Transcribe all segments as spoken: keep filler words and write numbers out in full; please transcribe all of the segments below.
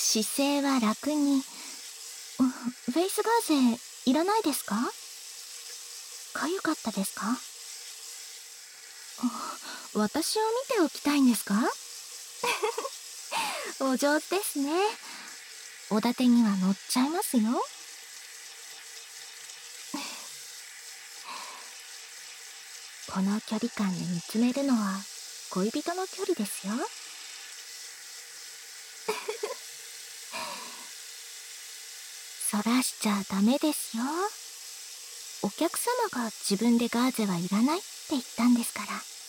姿勢は楽に。うんフェイスガーゼいらないですか？かゆかったですか？あ私を見ておきたいんですか？お上手ですね。おだてには乗っちゃいますよ。この距離感で見つめるのは恋人の距離ですよ。そらしちゃダメですよ。お客様が自分でガーゼはいらないって言ったんですから。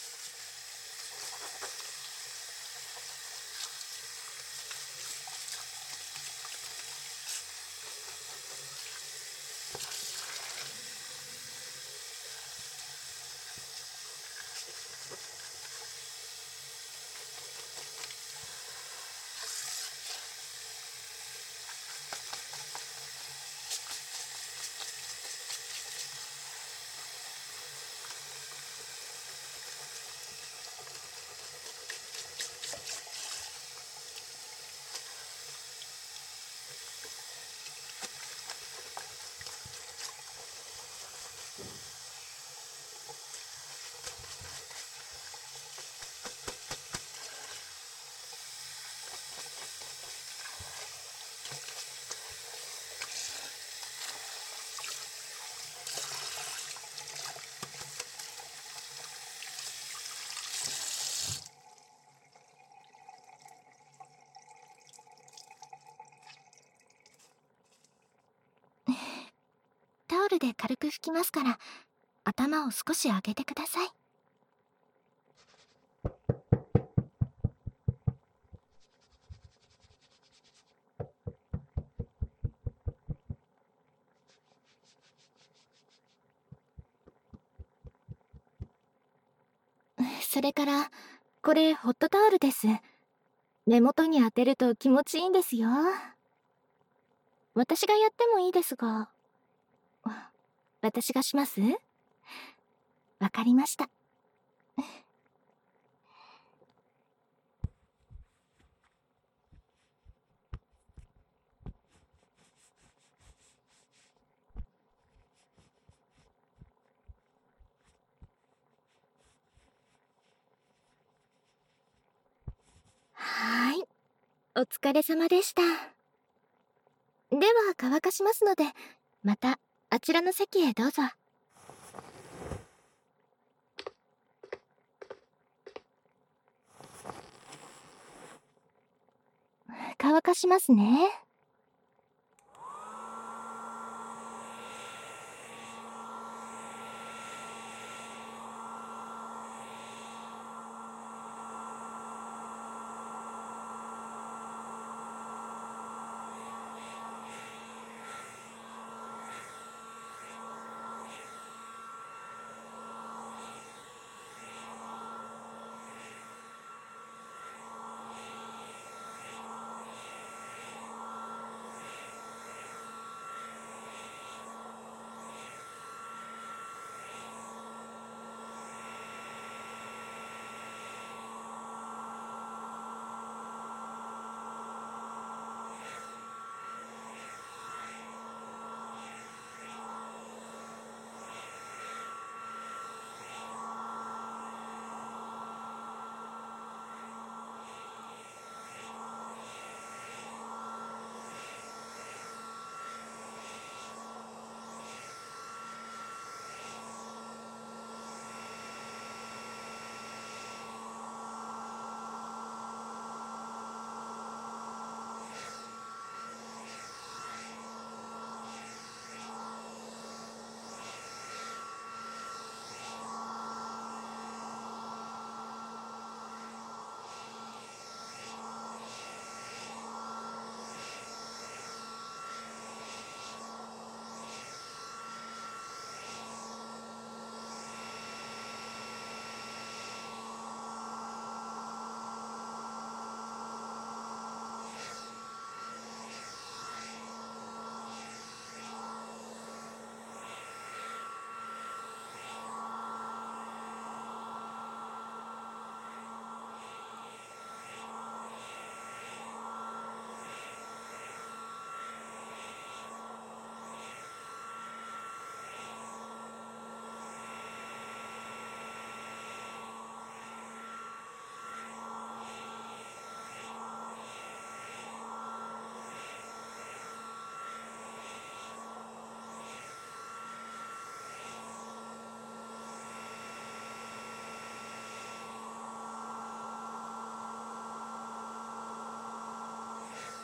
タオルで軽く拭きますから、頭を少し上げてください。それから、これホットタオルです。目元に当てると気持ちいいんですよ。私がやってもいいですが、私がします？わかりました。はーい。お疲れ様でした。では乾かしますので、またあちらの席へどうぞ。乾かしますね。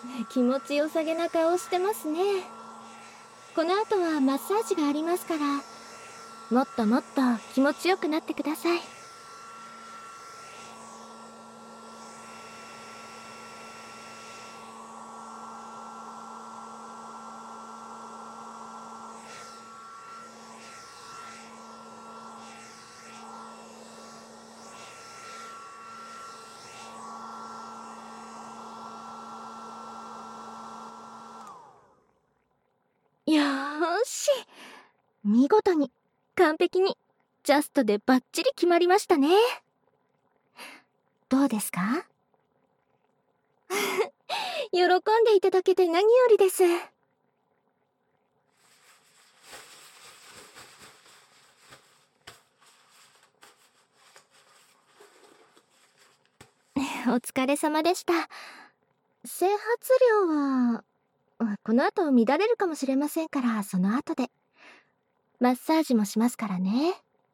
気持ちよさげな顔してますね。この後はマッサージがありますから、もっともっと気持ちよくなってください。よーし、見事に完璧にジャストでバッチリ決まりましたね。どうですか？喜んでいただけて何よりです。お疲れ様でした。整髪料はこの後乱れるかもしれませんから、その後で。マッサージもしますからね。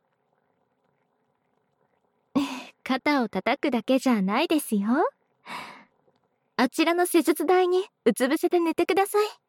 肩を叩くだけじゃないですよ。あちらの施術台にうつ伏せで寝てください。